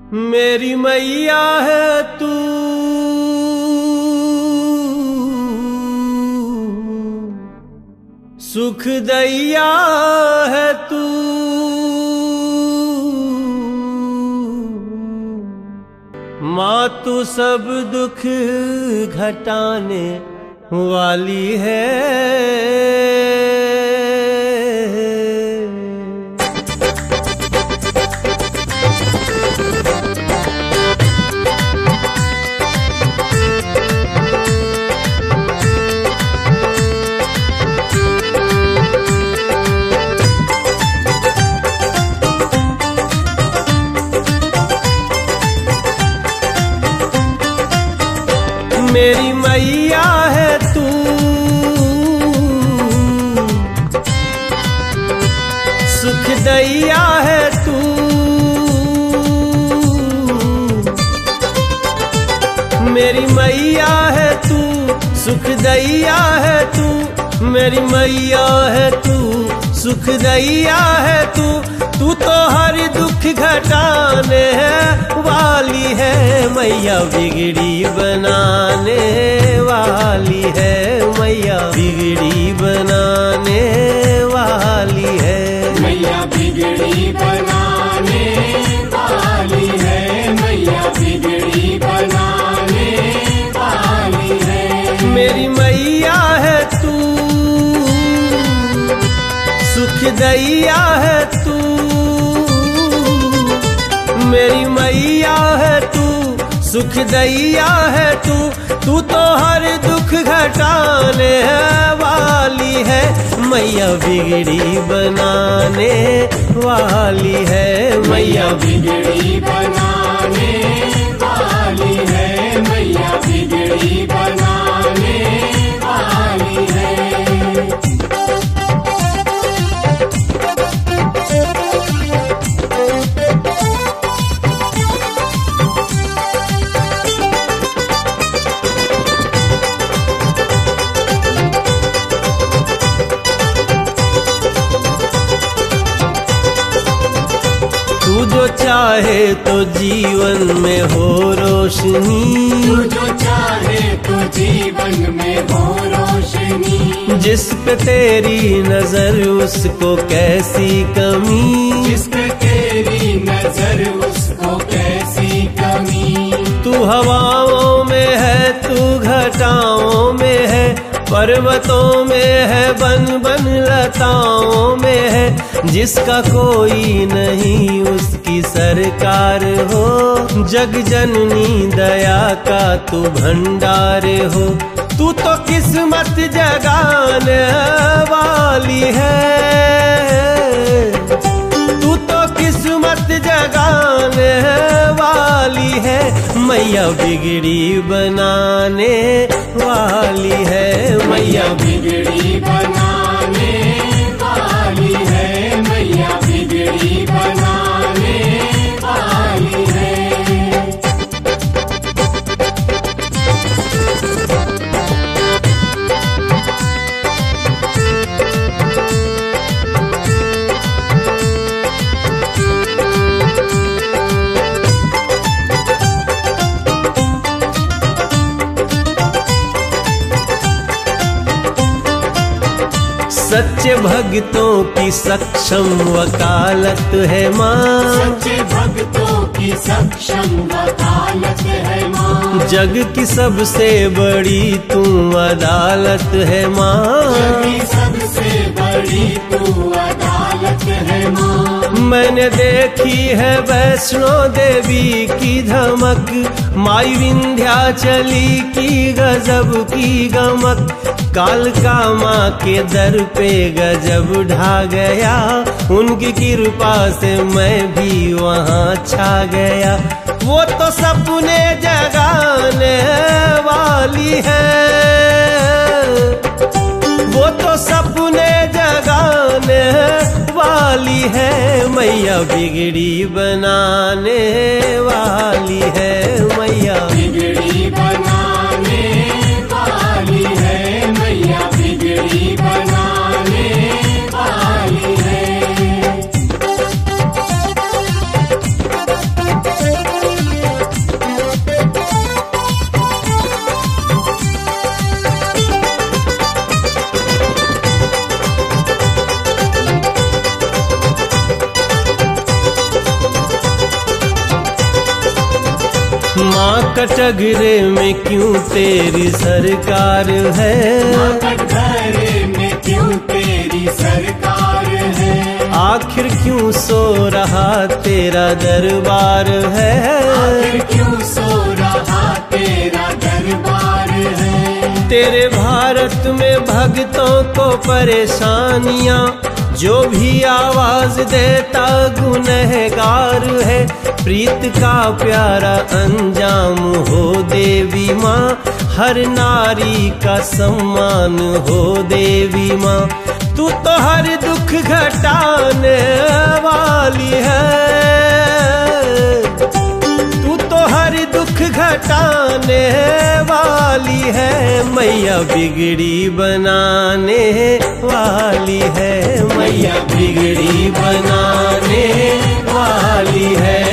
मेरी मैया है तू, सुख दैया है तू, माँ तू सब दुख घटाने वाली है। मेरी मैया है तू, सुख दैया है तू, मेरी मैया है तू, सुख दैया है तू, मेरी मैया है तू, सुख दैया है तू। तू तो हर दुख घटाने वाली है, मैया बिगड़ी बनाने वाली है, मैया बिगड़ी बनाने वाली है, मैया बिगड़ी बनाने वाली है, मैया बिगड़ी बनाने वाली है। मेरी मैया है तू, सुख दैया है तू, मेरी मैया है तू, सुख दैया है तू। तू तो हर दुख घटाने वाली है, मैया बिगड़ी बनाने वाली है, मैया बिगड़ी बनाने वाली है, मैया बिगड़ी बनाने वाली है। तू जो चाहे तो जीवन में हो रोशनी, तू जो चाहे तो जीवन में हो रोशनी, जिस पे तेरी नजर उसको कैसी कमी, जिस पे तेरी नजर उसको कैसी कमी। तू हवाओं में है, तू घटाओं में है, पर्वतों में है, बन बन लताओं में है, जिसका कोई नहीं उसकी सरकार हो। जग जननी दया का तू भंडार हो, तू तो किस्मत जगाने वाली है, तू तो किस्मत जगाने वाली है, मैया बिगड़ी बनाने वाली है, मैया बिगड़ी बनाने वाली है, मैया बिगड़ी बनाने वाली है। सच्चे भक्तों की सक्षम वकालत है माँ, सच्चे भक्तों की सक्षम वकालत है माँ, जग की सबसे बड़ी तू अदालत है माँ, जग की सबसे बड़ी तू अदालत है माँ। मैंने देखी है वैष्णो देवी की धमक, माई विंध्याचली की गजब की गमक, कालका माँ के दर पे गजब ढा गया, उनकी कृपा से मैं भी वहाँ छा गया। वो तो सपने जगाने वाली है, वो तो सपने जगाने वाली है, मैया बिगड़ी बनाने वाली है, मैया बिगड़ी बनाने वाली है, मैया बिगड़ी बनाने वाली है। कटघरे में क्यों तेरी सरकार है, माँ कटघरे में क्यों तेरी सरकार है, आखिर क्यों सो रहा तेरा दरबार है, आखिर क्यों सो रहा तेरा दरबार है। तेरे भारत में भक्तों को परेशानियां, जो भी आवाज देता गुनहगार है। प्रीत का प्यारा अंजाम हो देवी माँ, हर नारी का सम्मान हो देवी माँ। तू तो हर दुख घटाने वाली है, तू तो हर दुख घटाने वाली है। मैया बिगड़ी बनाने वाली है, मैया बिगड़ी बनाने वाली है।